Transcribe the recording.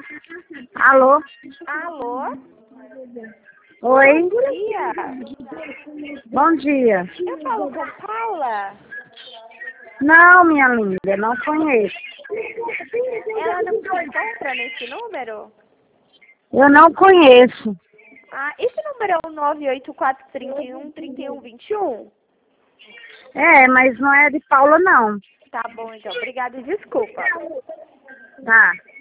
Alô? Alô? Oi? Bom dia. Bom dia. Eu falo com Paula. Não, minha linda, não conheço. Ela não se encontra nesse número? Eu não conheço. Ah, esse número é o 984313121? É, mas não é de Paula, não. Tá bom, então. Obrigada e desculpa. Tá.